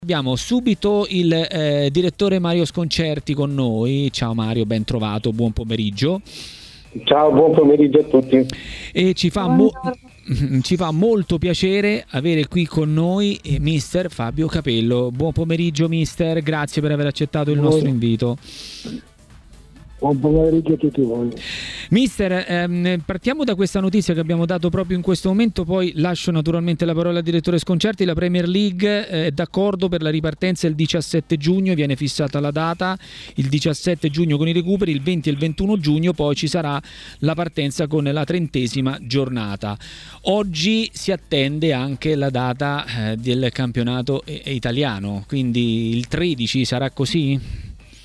Abbiamo subito il direttore Mario Sconcerti con noi. Ciao Mario, ben trovato, buon pomeriggio. Ciao, buon pomeriggio a tutti. E ci fa molto piacere avere qui con noi mister Fabio Capello. Buon pomeriggio mister, grazie per aver accettato il nostro invito. Buon pomeriggio a tutti voi. Mister, partiamo da questa notizia che abbiamo dato proprio in questo momento, poi lascio naturalmente la parola al direttore Sconcerti. La Premier League è d'accordo per la ripartenza il 17 giugno, viene fissata la data, il 17 giugno con i recuperi, il 20 e il 21 giugno poi ci sarà la partenza con la 30ª giornata. Oggi si attende anche la data del campionato italiano, quindi il 13 sarà così?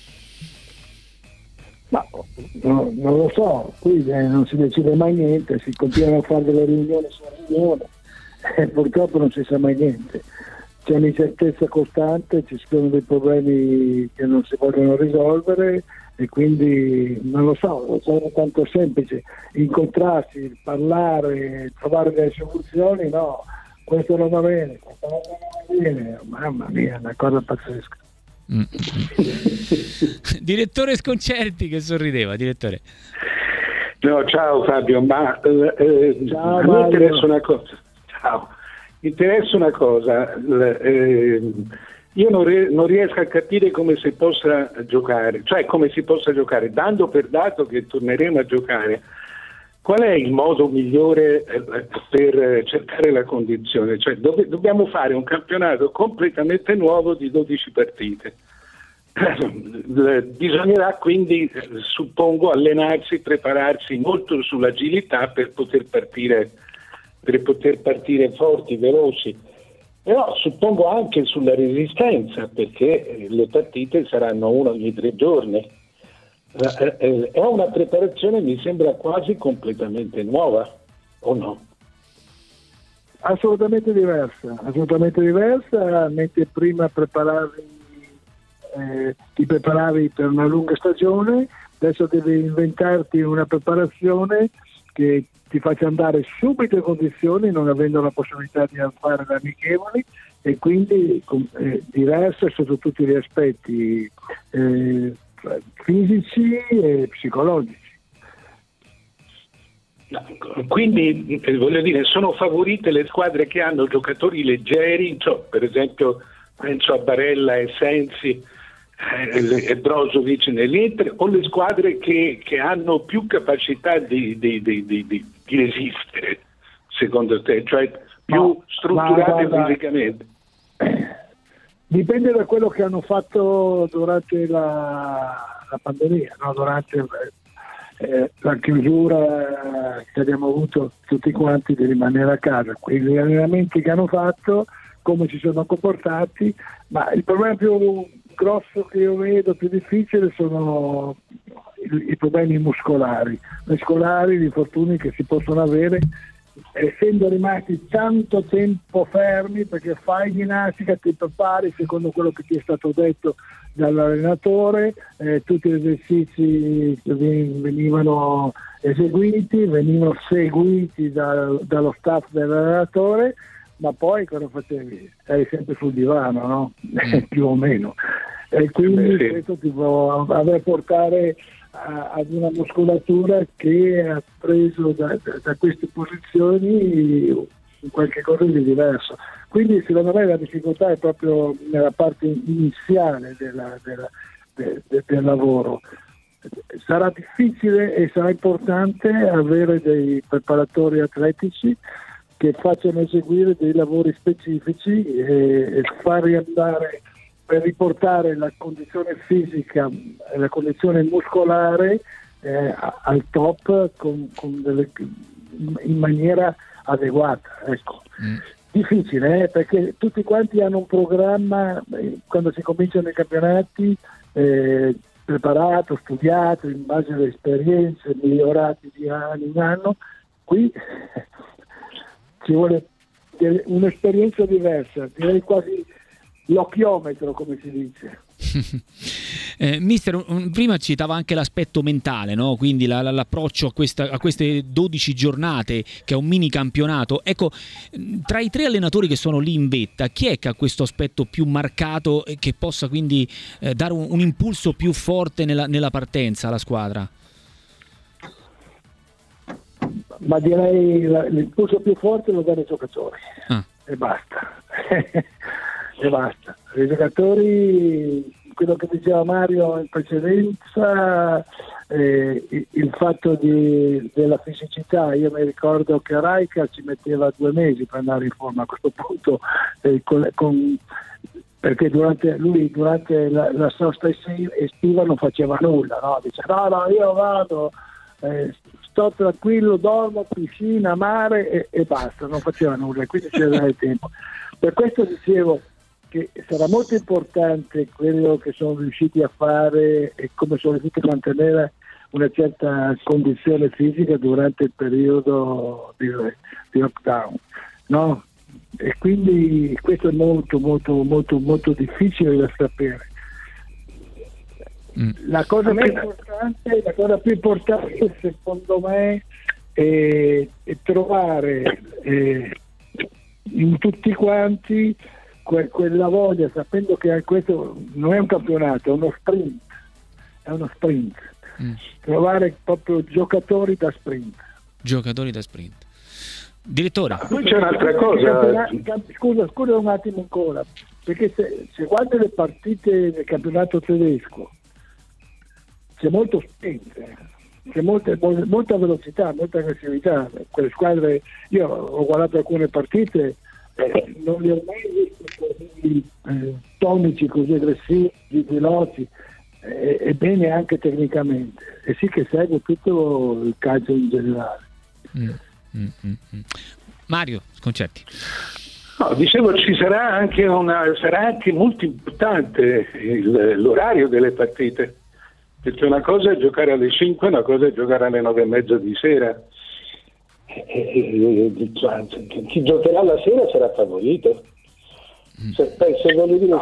Ma non lo so, qui non si decide mai niente, si continuano a fare delle riunioni su riunioni e purtroppo non si sa mai niente. C'è un'incertezza costante, ci sono dei problemi che non si vogliono risolvere e quindi non lo so, non è tanto semplice incontrarsi, parlare, trovare delle soluzioni. No, questo non va bene, questo non va bene, mamma mia, è una cosa pazzesca. Direttore Sconcerti che sorrideva, direttore. No, ciao Fabio, ma ciao, mi interessa una cosa. Ciao, interessa una cosa. Io non riesco a capire come si possa giocare, cioè come si possa giocare, dando per dato che torneremo a giocare. Qual è il modo migliore per cercare la condizione? Cioè, dobbiamo fare un campionato completamente nuovo di 12 partite. Bisognerà quindi, suppongo, allenarsi, prepararsi molto sull'agilità per poter partire forti, veloci. Però suppongo anche sulla resistenza, perché le partite saranno una ogni 3 giorni. È una preparazione, mi sembra quasi completamente nuova, o no? Assolutamente diversa, mentre prima ti preparavi per una lunga stagione, adesso devi inventarti una preparazione che ti faccia andare subito in condizioni, non avendo la possibilità di fare le amichevoli, e quindi diversa sotto tutti gli aspetti fisici e psicologici. Quindi voglio dire, sono favorite le squadre che hanno giocatori leggeri, cioè, per esempio penso a Barella e Sensi e Brozovic nell'Inter, o le squadre che hanno più capacità di resistere, secondo te, cioè più strutturate fisicamente? Dipende da quello che hanno fatto durante la pandemia, no? Durante la chiusura che abbiamo avuto tutti quanti di rimanere a casa, quegli allenamenti che hanno fatto, come si sono comportati, ma il problema più grosso che io vedo, più difficile, sono i problemi muscolari, gli infortuni che si possono avere essendo rimasti tanto tempo fermi, perché fai ginnastica, ti prepari secondo quello che ti è stato detto dall'allenatore, tutti gli esercizi venivano seguiti dallo staff dell'allenatore, ma poi cosa facevi? Eri sempre sul divano, no? Più o meno, e quindi questo ti può aver portare ad una muscolatura che ha preso da queste posizioni qualche cosa di diverso. Quindi secondo me la difficoltà è proprio nella parte iniziale del lavoro. Sarà difficile e sarà importante avere dei preparatori atletici che facciano eseguire dei lavori specifici e far riandare, per riportare la condizione fisica e la condizione muscolare al top in maniera adeguata. Ecco. Difficile, perché tutti quanti hanno un programma quando si cominciano i campionati preparato, studiato in base alle esperienze, migliorati di anno in anno. Qui ci vuole un'esperienza diversa, direi quasi l'occhiometro, come si dice. Mister, prima citava anche l'aspetto mentale, no? Quindi l'approccio a queste 12 giornate, che è un mini campionato. Ecco, tra i 3 allenatori che sono lì in vetta, chi è che ha questo aspetto più marcato e che possa quindi dare un impulso più forte nella partenza alla squadra? Ma direi l'impulso più forte lo danno i giocatori. E basta. E basta. I giocatori, quello che diceva Mario in precedenza, il fatto della fisicità. Io mi ricordo che Rijkaard ci metteva 2 mesi per andare in forma a questo punto, perché durante la sosta estiva non faceva nulla, no? Dice no, io vado, sto tranquillo, dormo, piscina, mare e basta, non faceva nulla, quindi c'era il tempo. Per questo dicevo che sarà molto importante quello che sono riusciti a fare e come sono riusciti a mantenere una certa condizione fisica durante il periodo di lockdown, no? E quindi questo è molto molto molto molto difficile da sapere. La cosa più importante secondo me è trovare in tutti quanti quella voglia, sapendo che questo non è un campionato, è uno sprint. Trovare proprio giocatori da sprint. Direttore, poi c'è un'altra cosa. Scusa un attimo ancora, perché se guardi le partite del campionato tedesco c'è molto sprint, c'è molta velocità, molta aggressività. Quelle squadre, io ho guardato alcune partite, non li ho mai visti così tonici, così aggressivi, veloci e bene anche tecnicamente, e sì che segue tutto il calcio in generale. Mario Sconcerti. No, dicevo, sarà anche molto importante l'orario delle partite, perché una cosa è giocare alle 5, una cosa è giocare alle 9:30 di sera. Chi giocherà la sera sarà favorito. Se voglio dire,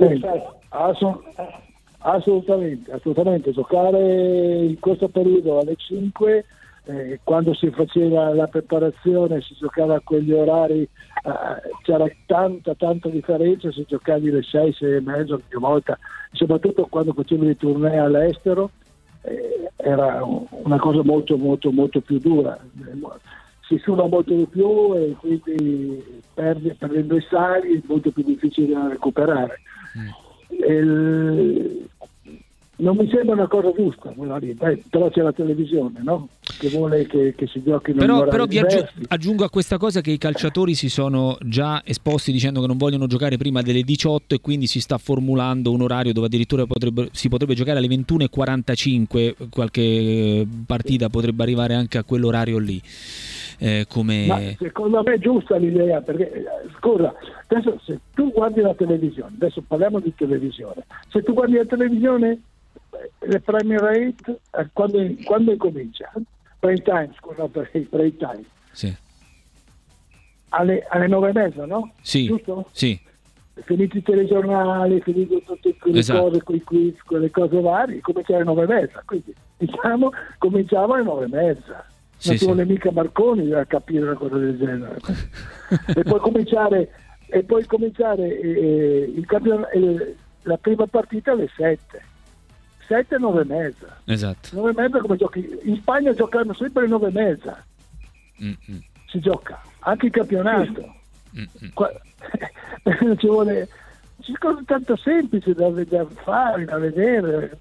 assolutamente giocare in questo periodo alle 5, quando si faceva la preparazione si giocava a quegli orari, c'era tanta differenza se giocavi alle 6, 6:30 ogni volta, soprattutto quando facevi i tornei all'estero, era una cosa molto molto molto più dura, si suda molto di più e quindi perdendo i sali è molto più difficile da recuperare. Non mi sembra una cosa giusta, però c'è la televisione, no? Che vuole che si giochi in però vi aggiungo a questa cosa che i calciatori si sono già esposti dicendo che non vogliono giocare prima delle 18 e quindi si sta formulando un orario dove addirittura si potrebbe giocare alle 21:45, qualche partita potrebbe arrivare anche a quell'orario lì. Ma secondo me è giusta l'idea, perché scusa, adesso se tu guardi la televisione, adesso parliamo di televisione, se tu guardi la televisione, le Premier Rate quando comincia? Prime time. Sì. Alle 9:30, no? Sì. Giusto? Sì. Finiti i telegiornali, finito tutte quelle cose, quei quiz, quelle cose varie, cominciare alle 9:30. Quindi diciamo cominciamo alle 9:30. Non ci vuole mica Marconi a capire una cosa del genere. e poi cominciare il campionato, la prima partita alle 7. 7 e 9:30. Esatto. 9:30 come giochi? In Spagna giocano sempre alle 9:30. Si gioca anche il campionato. Non ci vuole, ci sono tanto semplici da fare, da vedere.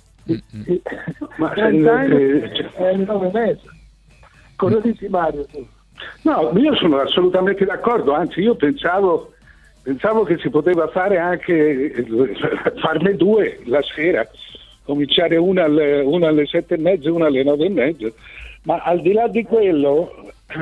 Ma è alle 9:30. Cosa dici, Mario? No, io sono assolutamente d'accordo, anzi io pensavo che si poteva fare anche farne 2 la sera, cominciare una alle 7:30 e una alle 9:30, ma al di là di quello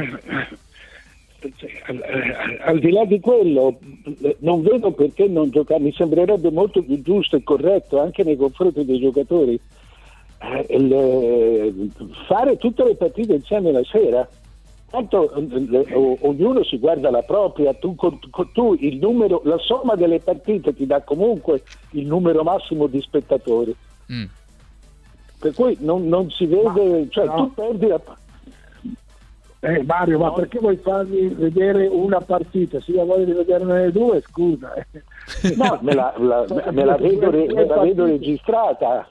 non vedo perché non giocare. Mi sembrerebbe molto più giusto e corretto anche nei confronti dei giocatori fare tutte le partite insieme la sera, tanto ognuno si guarda la propria, tu il numero, la somma delle partite ti dà comunque il numero massimo di spettatori, per cui non si vede, cioè no. Tu perdi la Mario, ma perché vuoi farmi vedere una partita? Se io voglio vederne due, scusa. No, me la vedo registrata.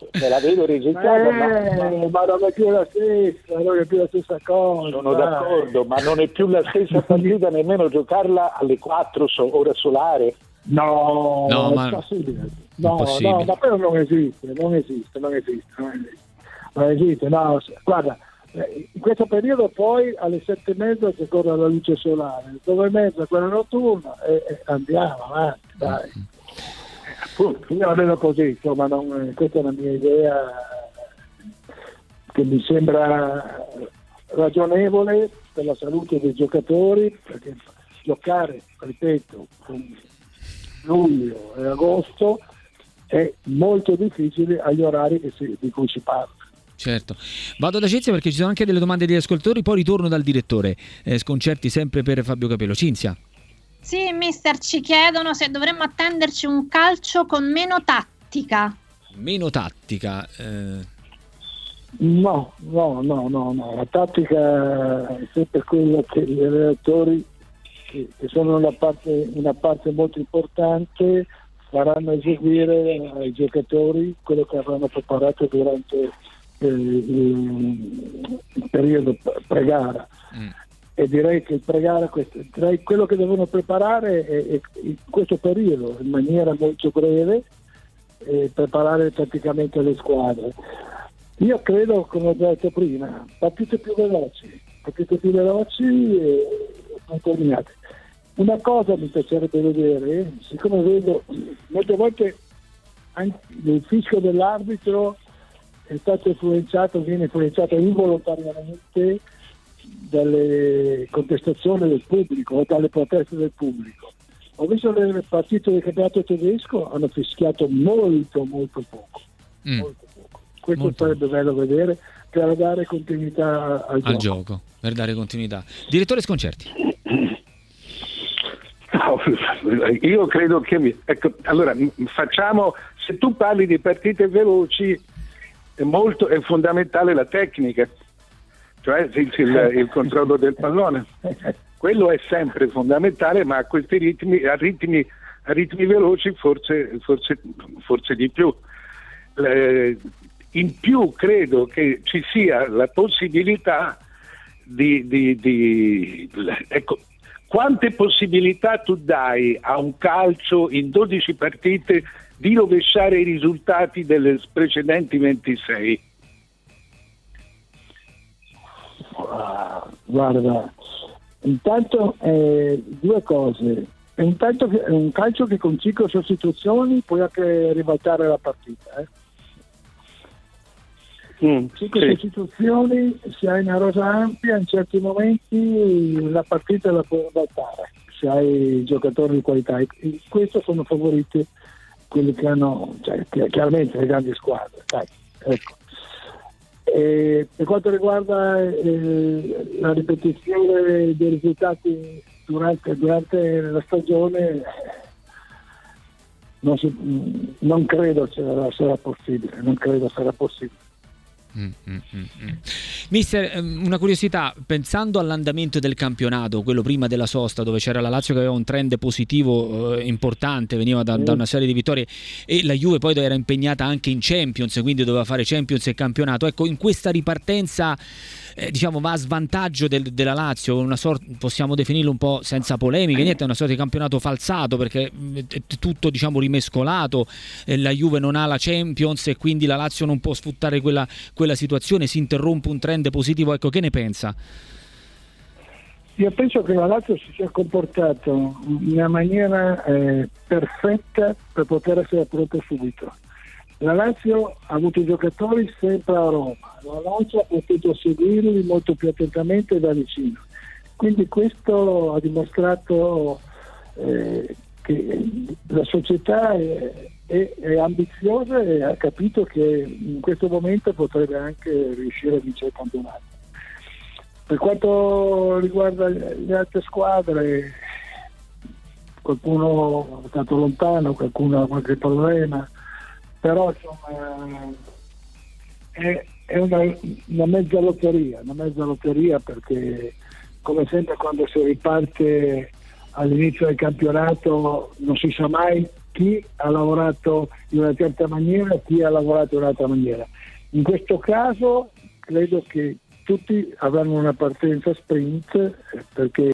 Ma non è più la stessa cosa. Sono d'accordo, ma non è più la stessa partita nemmeno giocarla alle 4 ora solare. No, ma è possibile. No, ma quello non esiste. No, guarda. In questo periodo poi alle 7:30 si corre la luce solare, alle 9:30 quella notturna e andiamo avanti, dai. Appunto, io la vedo così, insomma, questa è la mia idea che mi sembra ragionevole per la salute dei giocatori, perché giocare, ripeto, con luglio e agosto è molto difficile agli orari di cui si parla. Certo, vado da Cinzia perché ci sono anche delle domande degli ascoltatori, poi ritorno dal direttore Sconcerti sempre per Fabio Capello. Cinzia. Sì, mister, ci chiedono se dovremmo attenderci un calcio con meno tattica. Meno tattica? No, la tattica è sempre quella che gli allenatori, che sono una parte molto importante, faranno eseguire ai giocatori quello che avranno preparato durante il periodo pre-gara. E direi che il pre-gara, quello che devono preparare è in questo periodo in maniera molto breve, preparare praticamente le squadre. Io credo, come ho detto prima, partite più veloci e terminate. Una cosa mi piacerebbe vedere, siccome vedo molte volte anche il fischio dell'arbitro viene influenzato involontariamente dalle contestazioni del pubblico o dalle proteste del pubblico. Ho visto le partite del campionato tedesco, hanno fischiato molto poco. Questo sarebbe bello vedere per dare continuità al gioco. Per dare continuità. Direttore Sconcerti. Io credo che allora facciamo, se tu parli di partite veloci è fondamentale la tecnica, cioè il controllo del pallone, quello è sempre fondamentale, ma a questi ritmi, a ritmi veloci forse di più. In più credo che ci sia la possibilità ecco, quante possibilità tu dai a un calcio in 12 partite di rovesciare i risultati delle precedenti 26? Guarda, intanto due cose. Intanto è un calcio che con 5 sostituzioni puoi anche ribaltare la partita. 5 sostituzioni, se hai una rosa ampia, in certi momenti la partita la puoi ribaltare, se hai giocatori di qualità. E questo sono favoriti quelli che hanno, chiaramente le grandi squadre. Ecco. Per quanto riguarda la ripetizione dei risultati durante la stagione, non credo sarà possibile. Mister, una curiosità, pensando all'andamento del campionato, quello prima della sosta, dove c'era la Lazio che aveva un trend positivo importante, veniva da una serie di vittorie, e la Juve poi era impegnata anche in Champions, quindi doveva fare Champions e campionato. Ecco, in questa ripartenza va a svantaggio della Lazio, una sorta, possiamo definirlo un po' senza polemiche, niente, è una sorta di campionato falsato, perché è tutto rimescolato, la Juve non ha la Champions e quindi la Lazio non può sfruttare quella situazione, si interrompe un trend positivo. Ecco, che ne pensa? Io penso che la Lazio si sia comportato in una maniera perfetta per poter essere pronto subito. La Lazio ha avuto i giocatori sempre a Roma, la Lazio ha potuto seguirli molto più attentamente da vicino, quindi questo ha dimostrato che la società è ambiziosa e ha capito che in questo momento potrebbe anche riuscire a vincere il campionato. Per quanto riguarda le altre squadre, qualcuno è stato lontano, qualcuno ha qualche problema, però insomma è una mezza lotteria, perché come sempre quando si riparte all'inizio del campionato non si sa mai chi ha lavorato in una certa maniera e chi ha lavorato in un'altra maniera. In questo caso credo che tutti avranno una partenza sprint, perché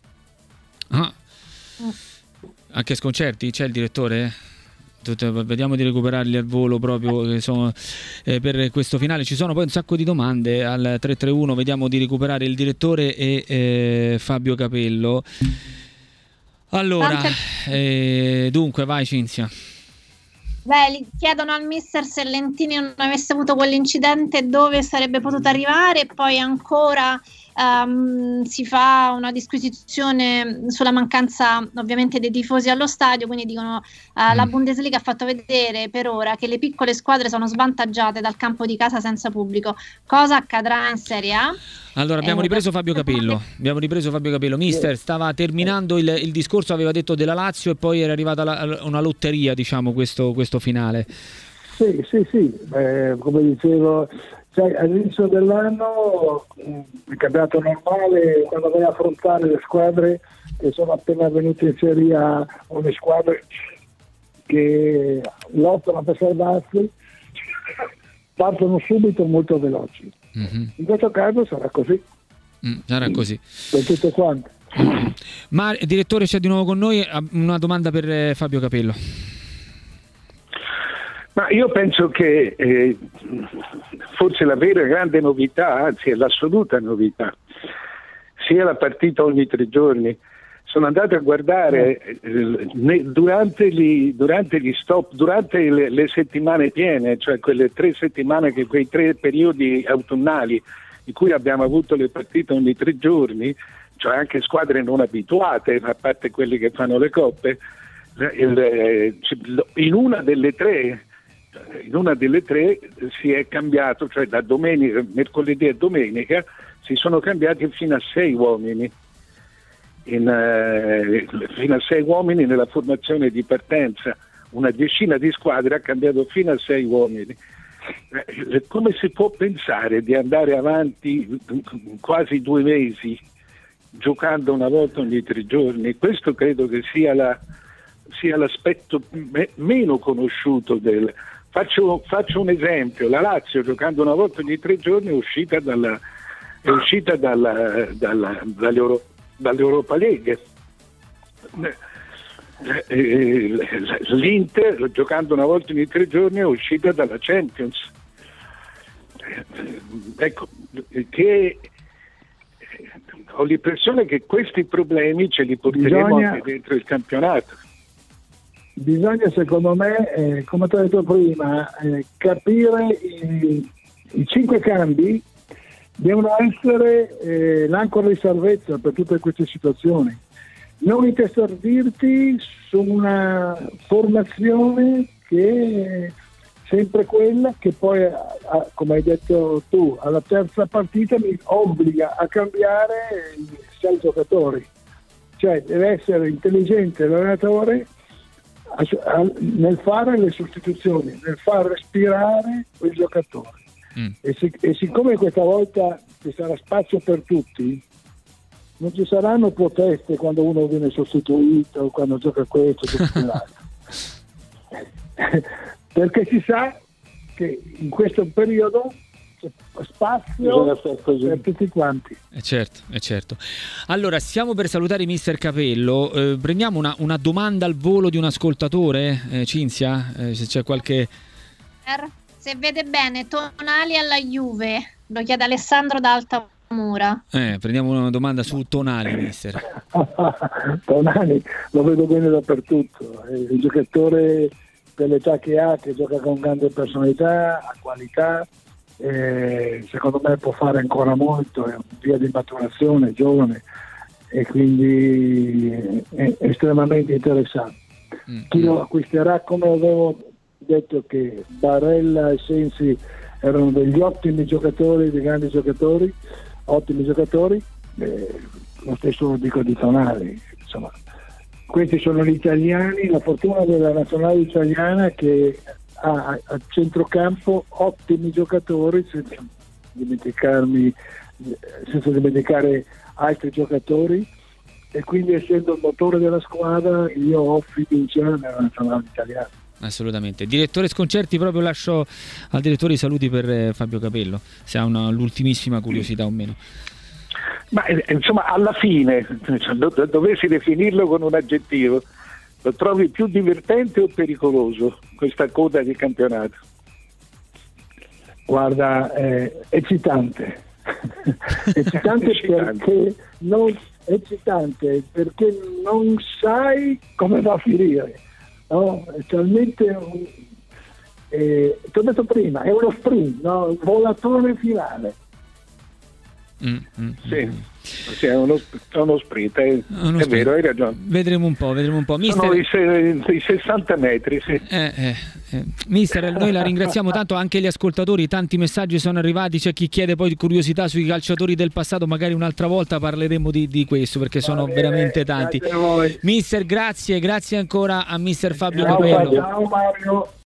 anche Sconcerti c'è il direttore? Vediamo di recuperarli al volo proprio per questo finale. Ci sono poi un sacco di domande al 331, vediamo di recuperare il direttore e Fabio Capello. Allora, dunque vai Cinzia. Beh, chiedono al mister se Lentini non avesse avuto quell'incidente dove sarebbe potuto arrivare, e poi ancora si fa una disquisizione sulla mancanza ovviamente dei tifosi allo stadio, quindi dicono la Bundesliga ha fatto vedere per ora che le piccole squadre sono svantaggiate dal campo di casa senza pubblico. Cosa accadrà in Serie A? Allora abbiamo ripreso Fabio Capello. Mister, stava terminando il discorso, aveva detto della Lazio e poi era arrivata una lotteria, diciamo, questo finale. Sì, come dicevo, all'inizio dell'anno il campionato normale, quando vai a affrontare le squadre che sono appena venute in Serie A o le squadre che lottano per salvarsi, partono subito molto veloci. In questo caso sarà così. Sarà così. Per tutte quante. Ma direttore, c'è di nuovo con noi una domanda per Fabio Capello. Ma io penso che forse la vera grande novità, anzi è l'assoluta novità, sia la partita ogni 3 giorni. Sono andato a guardare durante gli stop, durante le settimane piene, cioè quelle 3 settimane, quei 3 periodi autunnali in cui abbiamo avuto le partite ogni 3 giorni, cioè anche squadre non abituate, a parte quelli che fanno le coppe, in una delle tre si è cambiato, cioè da domenica, mercoledì e domenica si sono cambiati fino a 6 uomini. Fino a 6 uomini nella formazione di partenza, una decina di squadre ha cambiato fino a 6 uomini. Come si può pensare di andare avanti quasi 2 mesi giocando una volta ogni 3 giorni? Questo credo che sia l'aspetto meno conosciuto Faccio un esempio: la Lazio giocando una volta ogni 3 giorni è uscita dall'Europa League. L'Inter giocando una volta ogni 3 giorni è uscita dalla Champions. Ecco, che ho l'impressione che questi problemi ce li porteremo anche dentro il campionato. Bisogna, secondo me, come ti ho detto prima, capire i 5 cambi devono essere l'ancora di salvezza per tutte queste situazioni. Non intestardirti su una formazione che è sempre quella che poi, come hai detto tu, alla terza partita mi obbliga a cambiare 6 giocatori. Cioè deve essere intelligente l'allenatore nel fare le sostituzioni, nel far respirare quei giocatori. E siccome questa volta ci sarà spazio per tutti, non ci saranno proteste quando uno viene sostituito, quando gioca questo, quell'altro. Perché si sa che in questo periodo c'è spazio per tutti quanti. Certo. Allora, stiamo per salutare mister Capello. Prendiamo una domanda al volo di un ascoltatore, Cinzia, se c'è qualche... Se vede bene, Tonali alla Juve, lo chiede Alessandro da Altamura. Prendiamo una domanda su Tonali, mister. Tonali lo vedo bene dappertutto, è il giocatore per l'età che ha, che gioca con grande personalità, ha qualità, secondo me può fare ancora molto, è un via di maturazione, è giovane e quindi è estremamente interessante. Chi lo acquisterà, come avevo detto che Barella e Sensi erano degli ottimi giocatori, dei grandi giocatori, ottimi giocatori, lo stesso lo dico di Tonali, insomma. Questi sono gli italiani, la fortuna della nazionale italiana che ha a centrocampo ottimi giocatori, senza dimenticare altri giocatori, e quindi essendo il motore della squadra io ho fiducia nella nazionale italiana. Assolutamente. Direttore Sconcerti, proprio lascio al direttore i saluti per Fabio Capello, se ha l'ultimissima curiosità o meno. Ma insomma, alla fine, dovessi definirlo con un aggettivo, lo trovi più divertente o pericoloso questa coda di campionato? Guarda, eccitante. Eccitante perché non sai come va a finire, no? È talmente ti ho detto prima, è uno sprint, no? Un volatore finale. Sì, è uno sprint, è vero, hai ragione. Vedremo un po'. Sono i 60 metri, sì. Mister, noi la ringraziamo tanto, anche gli ascoltatori, tanti messaggi sono arrivati, c'è chi chiede poi curiosità sui calciatori del passato, magari un'altra volta parleremo di questo, perché sono veramente tanti. Mister, grazie ancora a mister Fabio Capello. Ciao Mario.